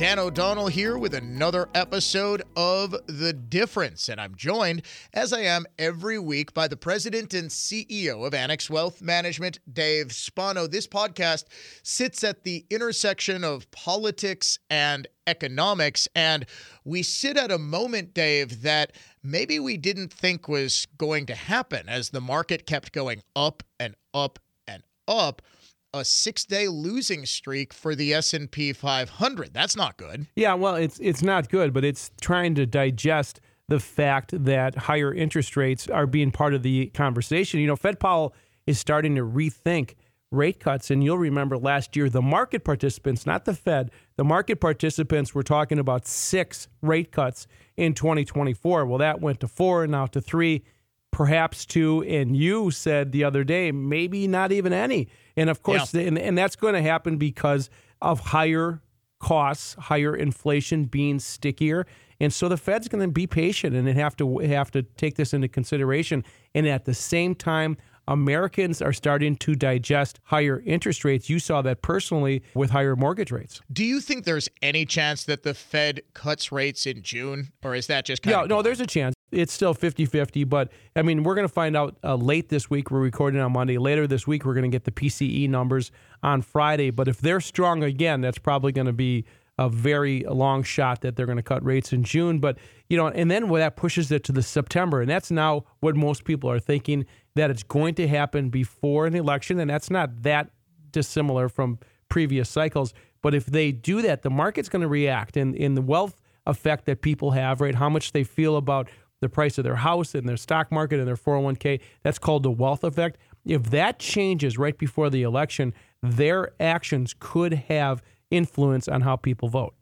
Dan O'Donnell here with another episode of The Difference, and I'm joined, as I am every week, by the president and CEO of Annex Wealth Management, Dave Spano. This podcast sits at the intersection of politics and economics, and we sit at a moment, Dave, that maybe we didn't think was going to happen as the market kept going up and up and up. A 6-day losing streak for the S&P 500. That's not good. Yeah, well, it's not good, but it's trying to digest the fact that higher interest rates are being part of the conversation. You know, Fed Powell is starting to rethink rate cuts, and you'll remember last year the market participants, not the Fed, the market participants were talking about 6 rate cuts in 2024. Well, that went to 4, now to 3, perhaps 2, and you said the other day, maybe not even any. And of course, and that's going to happen because of higher costs, higher inflation being stickier. And so the Fed's going to be patient and have to take this into consideration. And at the same time, Americans are starting to digest higher interest rates. You saw that personally with higher mortgage rates. Do you think there's any chance that the Fed cuts rates in June, or is that just kind of... No, there's a chance. It's still 50-50, but I mean, we're going to find out late this week. We're recording on Monday. Later this week, we're going to get the PCE numbers on Friday. But if they're strong again, that's probably going to be a very long shot that they're going to cut rates in June. But, you know, and then that pushes it to the September. And that's now what most people are thinking, that it's going to happen before an election. And that's not that dissimilar from previous cycles. But if they do that, the market's going to react. And in the wealth effect that people have, right, how much they feel about the price of their house and their stock market and their 401k, that's called the wealth effect. If that changes right before the election, their actions could have influence on how people vote.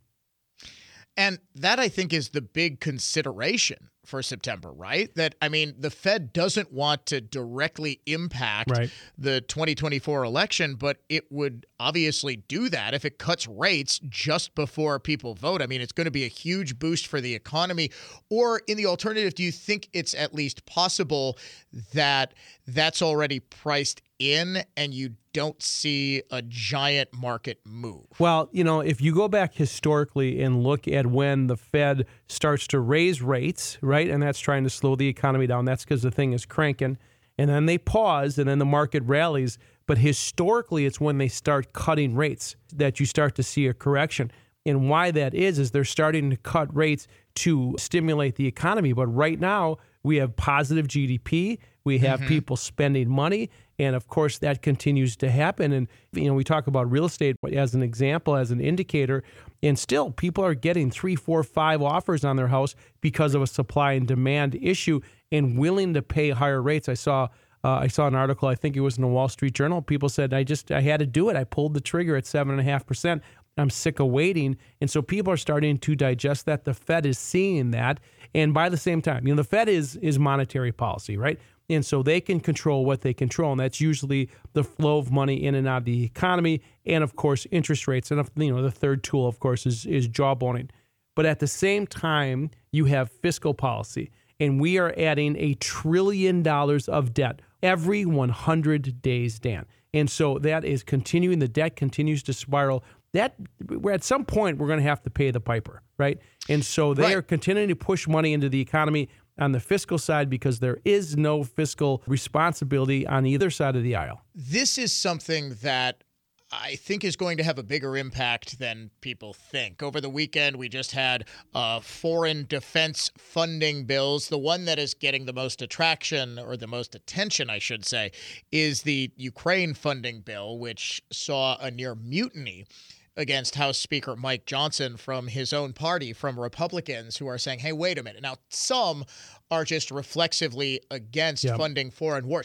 And that, I think, is the big consideration for September, right? That, I mean, the Fed doesn't want to directly impact the 2024 election, but it would obviously do that if it cuts rates just before people vote. I mean, it's going to be a huge boost for the economy. Or in the alternative, do you think it's at least possible that that's already priced in and you don't see a giant market move? Well, you know, if you go back historically and look at when the Fed starts to raise rates, right, and that's trying to slow the economy down, that's because the thing is cranking, and then they pause and then the market rallies. But historically, it's when they start cutting rates that you start to see a correction. And why that is they're starting to cut rates to stimulate the economy. But right now, we have positive GDP. We have people spending money. And of course, that continues to happen. And, you know, we talk about real estate as an example, as an indicator. And still, people are getting 3, 4, 5 offers on their house because of a supply and demand issue and willing to pay higher rates. I saw an article, I think it was in the Wall Street Journal. People said, I had to do it. I pulled the trigger at 7.5%. I'm sick of waiting. And so people are starting to digest that. The Fed is seeing that. And by the same time, you know, the Fed is monetary policy, right? And so they can control what they control. And that's usually the flow of money in and out of the economy. And of course, interest rates. And, you know, the third tool, of course, is jawboning. But at the same time, you have fiscal policy. And we are adding $1 trillion of debt every 100 days, Dan. And so that is continuing. The debt continues to spiral. That at some point, we're going to have to pay the piper, right? And so they are continuing to push money into the economy on the fiscal side because there is no fiscal responsibility on either side of the aisle. This is something that I think is going to have a bigger impact than people think. Over the weekend, we just had foreign defense funding bills. The one that is getting the most attraction, or the most attention, I should say, is the Ukraine funding bill, which saw a near mutiny against House Speaker Mike Johnson from his own party, from Republicans who are saying, hey, wait a minute. Now, some are just reflexively against funding foreign wars.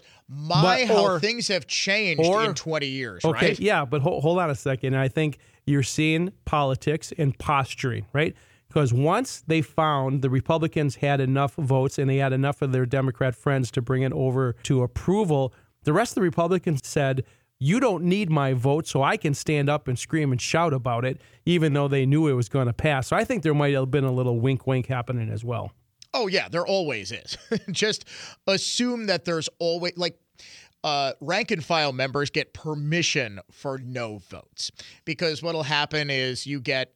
How things have changed in 20 years, right? Yeah, but hold on a second. I think you're seeing politics and posturing, right? Because once they found the Republicans had enough votes and they had enough of their Democrat friends to bring it over to approval, the rest of the Republicans said, you don't need my vote, so I can stand up and scream and shout about it, even though they knew it was going to pass. So I think there might have been a little wink happening as well. Oh, yeah, there always is. Just assume that there's always, like, rank and file members get permission for no votes, because what'll happen is you get,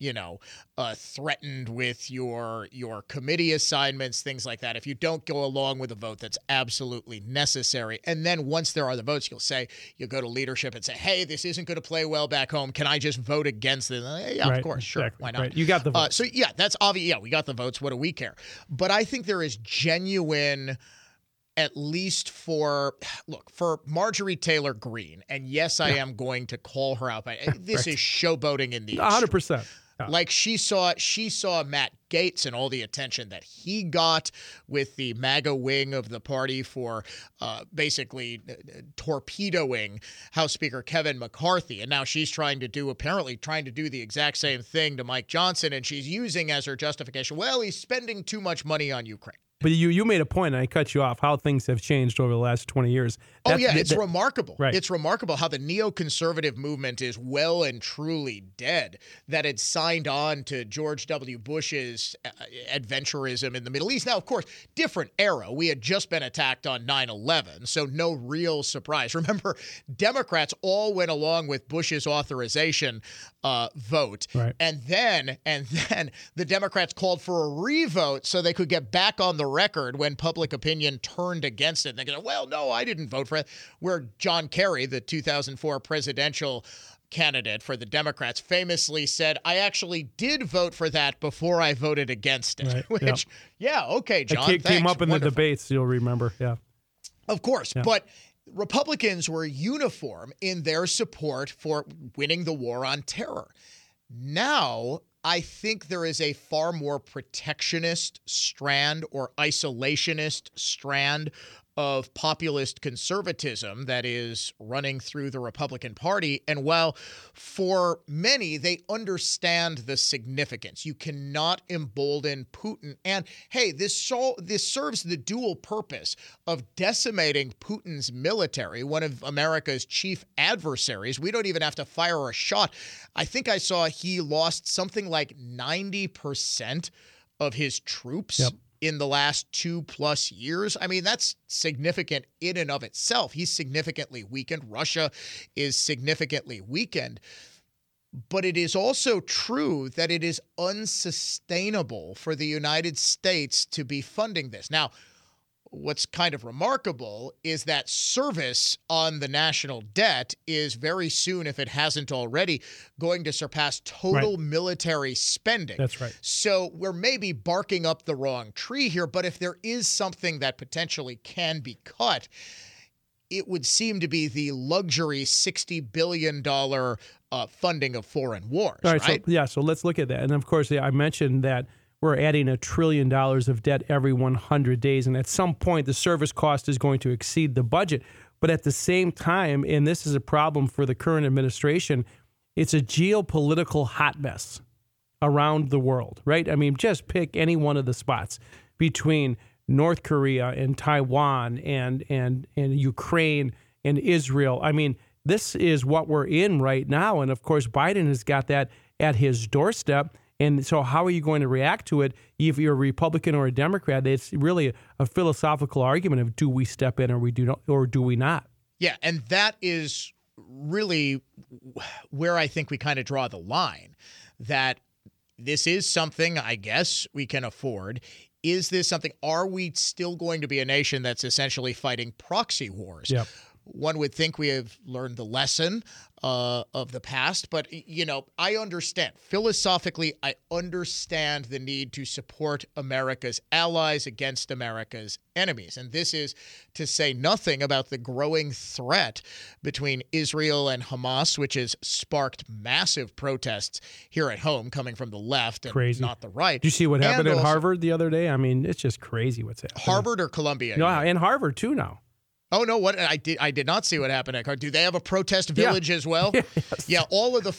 threatened with your committee assignments, things like that, if you don't go along with a vote that's absolutely necessary. And then once there are the votes, you'll go to leadership and say, hey, this isn't going to play well back home. Can I just vote against it? Yeah, right, of course. Sure. Exactly, Why not? right. You got the votes. So, yeah, that's obvious. Yeah, we got the votes. What do we care? But I think there is genuine, at least for Marjorie Taylor Greene, and yes, I am going to call her out, but this Right. is showboating in the 100%. Yeah. Like she saw Matt Gaetz and all the attention that he got with the MAGA wing of the party for basically torpedoing House Speaker Kevin McCarthy. And now she's apparently trying to do the exact same thing to Mike Johnson. And she's using as her justification, well, he's spending too much money on Ukraine. But you made a point, and I cut you off, how things have changed over the last 20 years. It's remarkable. Right. It's remarkable how the neoconservative movement is well and truly dead, that it signed on to George W. Bush's adventurism in the Middle East. Now, of course, different era. We had just been attacked on 9/11, so no real surprise. Remember, Democrats all went along with Bush's authorization vote. Right. And then the Democrats called for a revote so they could get back on the record when public opinion turned against it. And they go, well, no, I didn't vote for it. Where John Kerry, the 2004 presidential candidate for the Democrats, famously said, I actually did vote for that before I voted against it. Right. Which, okay, John, It came up in Wonderful. the debates, you'll remember. Yeah. Of course. Yeah. But Republicans were uniform in their support for winning the war on terror. Now, I think there is a far more protectionist strand or isolationist strand of populist conservatism that is running through the Republican Party. And while for many, they understand the significance, you cannot embolden Putin. And hey, this serves the dual purpose of decimating Putin's military, one of America's chief adversaries. We don't even have to fire a shot. I think I saw he lost something like 90% of his troops. Yep. In the last 2+ years. I mean, that's significant in and of itself. He's significantly weakened. Russia is significantly weakened. But it is also true that it is unsustainable for the United States to be funding this. Now, what's kind of remarkable is that service on the national debt is very soon, if it hasn't already, going to surpass total military spending. That's right. So we're maybe barking up the wrong tree here, but if there is something that potentially can be cut, it would seem to be the luxury $60 billion funding of foreign wars, All right? So let's look at that. And of course, I mentioned that we're adding $1 trillion of debt every 100 days. And at some point, the service cost is going to exceed the budget. But at the same time, and this is a problem for the current administration, it's a geopolitical hot mess around the world, right? I mean, just pick any one of the spots between North Korea and Taiwan and Ukraine and Israel. I mean, this is what we're in right now. And of course, Biden has got that at his doorstep. And so how are you going to react to it if you're a Republican or a Democrat? It's really a philosophical argument of do we step in or do we not? Yeah, and that is really where I think we kind of draw the line, that this is something I guess we can afford. Is this something, are we still going to be a nation that's essentially fighting proxy wars? Yep. One would think we have learned the lesson of the past, but, I understand. Philosophically, I understand the need to support America's allies against America's enemies. And this is to say nothing about the growing threat between Israel and Hamas, which has sparked massive protests here at home coming from the left and not the right. Did you see what happened at Harvard the other day? I mean, it's just crazy what's happening. Harvard or Columbia? No, and Harvard too now. Oh no! What I did not see what happened at Harvard. Do they have a protest village as well? Yes. Yeah. All of the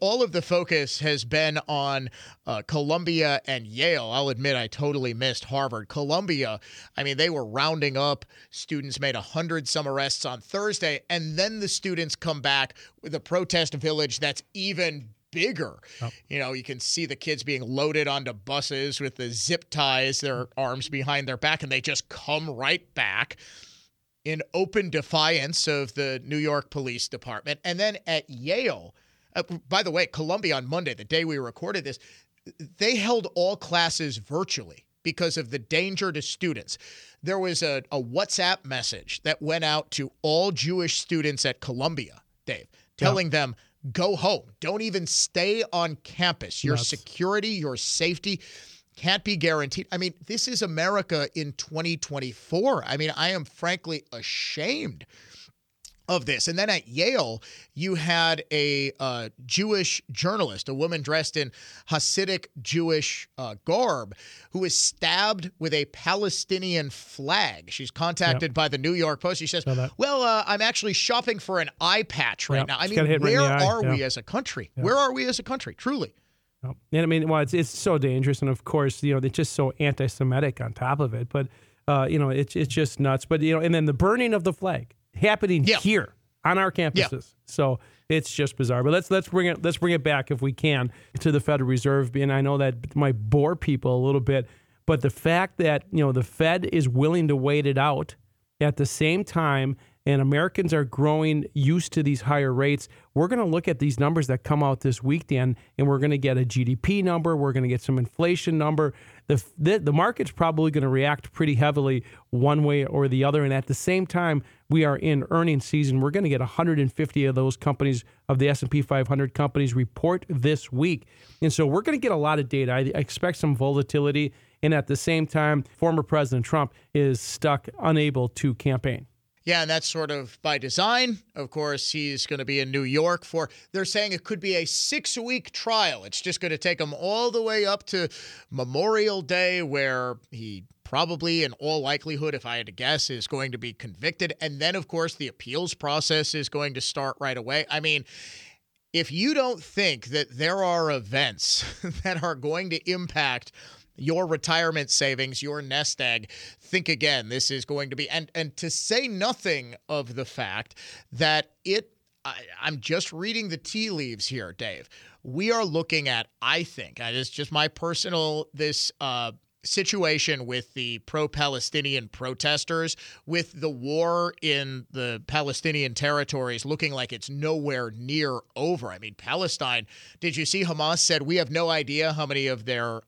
focus has been on Columbia and Yale. I'll admit I totally missed Harvard. Columbia, I mean, they were rounding up students, made 100-some arrests on Thursday, and then the students come back with a protest village that's even bigger. Oh. You can see the kids being loaded onto buses with the zip ties, their arms behind their back, and they just come right back. in open defiance of the New York Police Department. And then at Yale, by the way, Columbia on Monday, the day we recorded this, they held all classes virtually because of the danger to students. There was a WhatsApp message that went out to all Jewish students at Columbia, Dave, telling them, go home. Don't even stay on campus. Your security, your safety can't be guaranteed. I mean, this is America in 2024. I mean, I am frankly ashamed of this. And then at Yale, you had a Jewish journalist, a woman dressed in Hasidic Jewish garb, who was stabbed with a Palestinian flag. She's contacted by the New York Post. She says, well, I'm actually shopping for an eye patch right now. I mean, where are we as a country? Where are we as a country, truly? And I mean, well, it's so dangerous. And of course, they're just so anti-Semitic on top of it. But, it's just nuts. But, and then the burning of the flag happening here on our campuses. Yeah. So it's just bizarre. But let's bring it back, if we can, to the Federal Reserve. And I know that might bore people a little bit, but the fact that the Fed is willing to wait it out at the same time, and Americans are growing used to these higher rates. We're going to look at these numbers that come out this week, Dan, and we're going to get a GDP number. We're going to get some inflation number. The market's probably going to react pretty heavily one way or the other. And at the same time, we are in earnings season. We're going to get 150 of those companies, of the S&P 500 companies, report this week. And so we're going to get a lot of data. I expect some volatility. And at the same time, former President Trump is stuck, unable to campaign. Yeah, and that's sort of by design. Of course, he's going to be in New York they're saying it could be a 6-week trial. It's just going to take him all the way up to Memorial Day, where he probably, in all likelihood, if I had to guess, is going to be convicted. And then, of course, the appeals process is going to start right away. I mean, if you don't think that there are events that are going to impact your retirement savings, your nest egg, think again. This is going to be, and to say nothing of the fact that I'm just reading the tea leaves here, Dave. We are looking at, I think, it's just my personal, situation with the pro-Palestinian protesters, with the war in the Palestinian territories looking like it's nowhere near over. I mean, Palestine, did you see Hamas said, we have no idea how many of their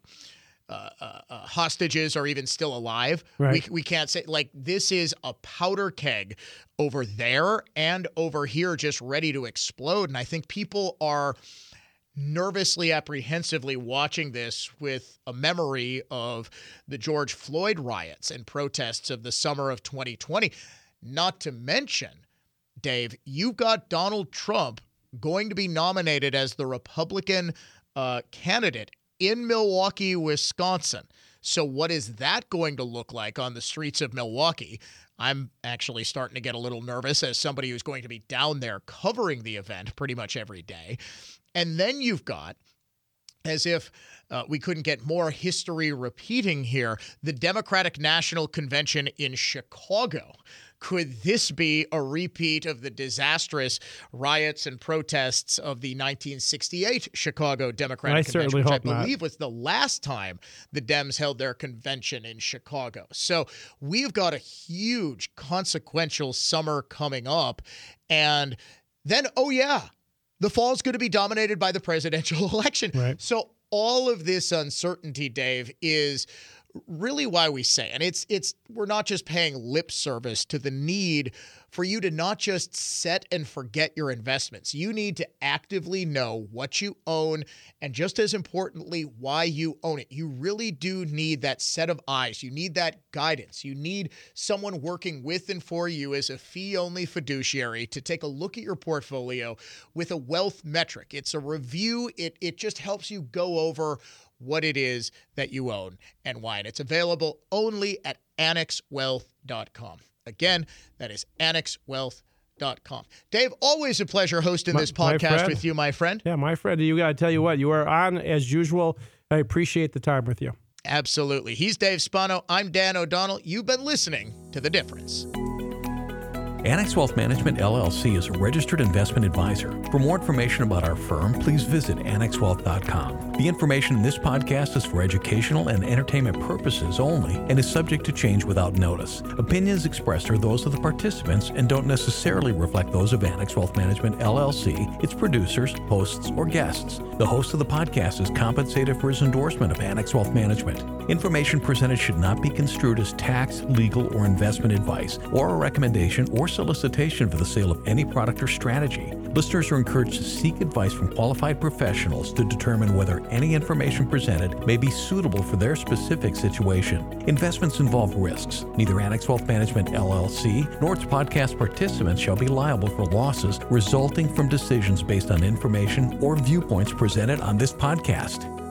hostages are even still alive. Right. We can't say, this is a powder keg over there and over here, just ready to explode. And I think people are nervously, apprehensively watching this with a memory of the George Floyd riots and protests of the summer of 2020. Not to mention, Dave, you've got Donald Trump going to be nominated as the Republican candidate in Milwaukee, Wisconsin. So what is that going to look like on the streets of Milwaukee? I'm actually starting to get a little nervous as somebody who's going to be down there covering the event pretty much every day. And then you've got, as if we couldn't get more history repeating here, the Democratic National Convention in Chicago. Could this be a repeat of the disastrous riots and protests of the 1968 Chicago Democratic Convention, which I believe was the last time the Dems held their convention in Chicago? So we've got a huge consequential summer coming up. And then, the fall is going to be dominated by the presidential election. Right. So all of this uncertainty, Dave, is really why we say, and we're not just paying lip service to the need for you to not just set and forget your investments. You need to actively know what you own, and just as importantly, why you own it. You really do need that set of eyes. You need that guidance. You need someone working with and for you as a fee-only fiduciary to take a look at your portfolio with a wealth metric. It's a review. It just helps you go over what it is that you own and why. And it's available only at AnnexWealth.com. Again, that is AnnexWealth.com. Dave, always a pleasure hosting this podcast with you, my friend. Yeah, my friend. You got to tell you what, you are on as usual. I appreciate the time with you. Absolutely. He's Dave Spano. I'm Dan O'Donnell. You've been listening to The Difference. Annex Wealth Management, LLC is a registered investment advisor. For more information about our firm, please visit annexwealth.com. The information in this podcast is for educational and entertainment purposes only and is subject to change without notice. Opinions expressed are those of the participants and don't necessarily reflect those of Annex Wealth Management, LLC, its producers, hosts, or guests. The host of the podcast is compensated for his endorsement of Annex Wealth Management. Information presented should not be construed as tax, legal, or investment advice, or a recommendation or solicitation for the sale of any product or strategy. Listeners are encouraged to seek advice from qualified professionals to determine whether any information presented may be suitable for their specific situation. Investments involve risks. Neither Annex Wealth Management, LLC, nor its podcast participants shall be liable for losses resulting from decisions based on information or viewpoints presented on this podcast.